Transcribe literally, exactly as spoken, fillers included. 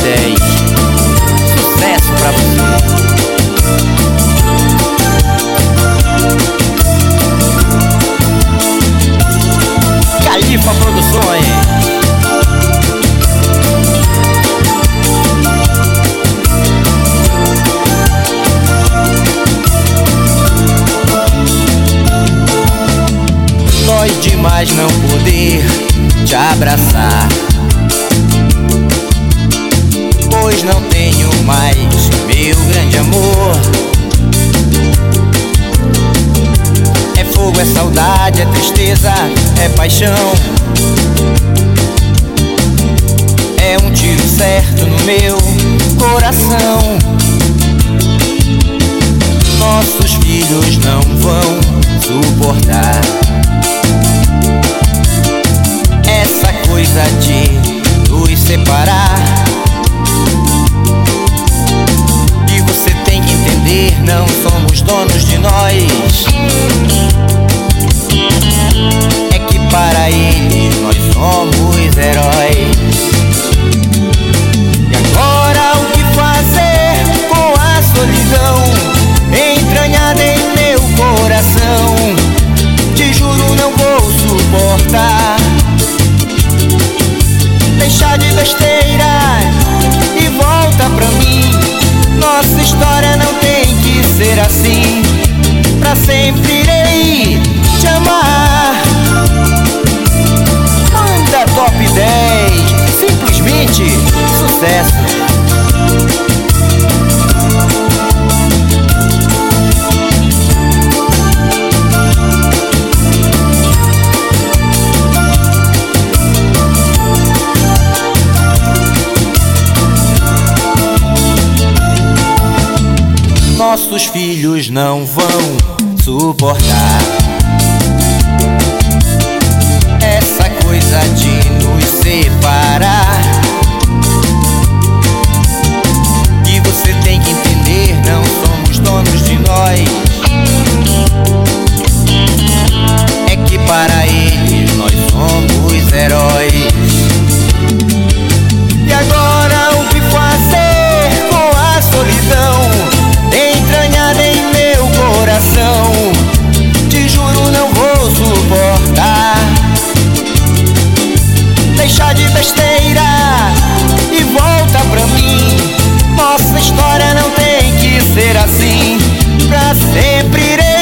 dez. Sucesso pra você. Califa Produções. Dói demais não poder te abraçar, pois não tenho mais meu grande amor. É fogo, é saudade, é tristeza, é paixão. É um tiro certo no meu coração. Nossos filhos não vão suportar essa coisa de nos separar. E você tem que entender, não somos donos de nós. É que para eles nós somos heróis. E agora o que fazer com a solidão entranhada em meu coração? Te juro, não vou suportar. Deixa de besteira e volta pra mim. Nossa história não tem que ser assim. Pra sempre irei te amar. Manda top dez, simplesmente sucesso. Nossos filhos não vão suportar essa coisa de nos separar. E você tem que entender, não somos donos de nós. É que para eles nós somos heróis. E agora o que fazer com a solidão entranhada em meu coração? Te juro, não vou suportar. Deixa de besteira e volta pra mim. Nossa história não tem que ser assim. Pra sempre irei